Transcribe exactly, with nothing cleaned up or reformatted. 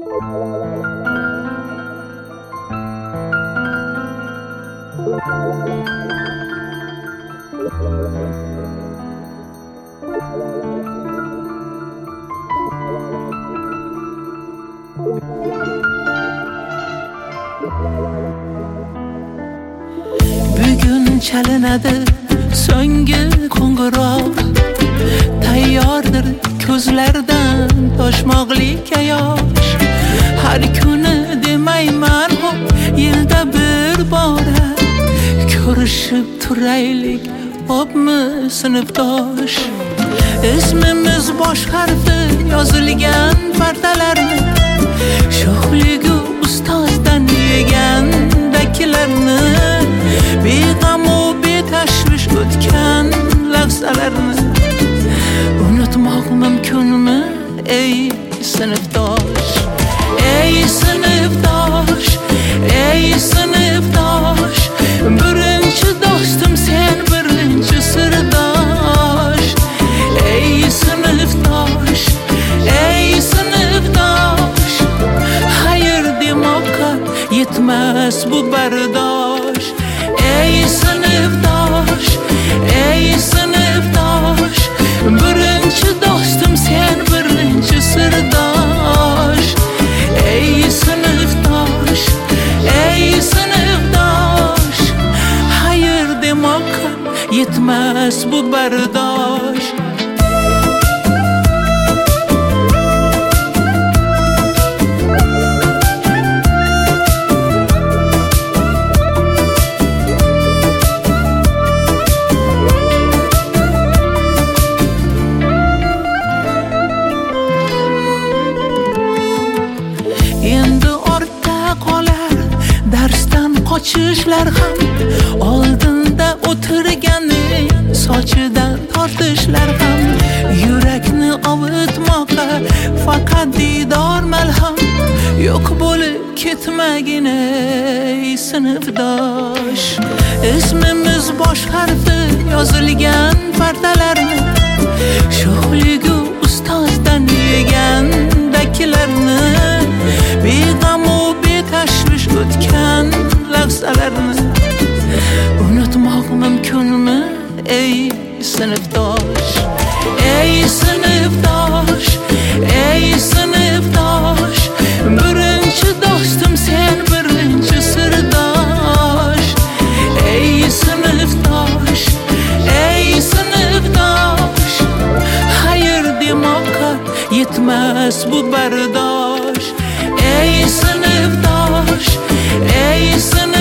Bugun chalinadi so'nggi qo'ng'iroq, tayyordir ko'zlardan toshmoqlik yosh. Har kuni demayman hop, yilda bir bora ko'rishib turaylik, hopmi sinfdosh. Ismimiz bosh harfi yozilgan partalarni, sho'xligu ustozdan yegandakilarni, beg'am u betashvish o'tgan lahzalarni unutmoq mumkinmi ey sinfdosh? Ey sinfdosh, ey sinfdosh, birinchi do'stim sen, birinchi sirdosh. Ey sinfdosh, ey sinfdosh, xayr demoqqa yetmas bu bardosh. Ey sinfdosh, ey sinfdosh, birinchi do'stim sen, birinchi sirdosh. Ey sinfdosh, ey sinfdosh, xayr demoqqa yetmas bu bardosh. Endi ortda qolar darsdan qochishlar ham, oldinda o'tirganing sochidan tortishlar ham. Yurakni ovutmoqqa faqat didor malham, yo'q bo'lib ketmagin ey sinfdosh. Ismimiz bosh harfi yozilgan partalarni, sho'xligu ustozdan yegandakilarni, beg'am u betashvish o'tgan lahzalarni unutmoq mumkinmi ey sinfdosh? Ey sinfdosh, ey sinfdosh, birinchi do'stim sen, birinchi sirdosh. Ey sinfdosh, ey sinfdosh, xayr demoqqa yetmas bu bardosh. Ey sinfdosh, ey sinfdosh,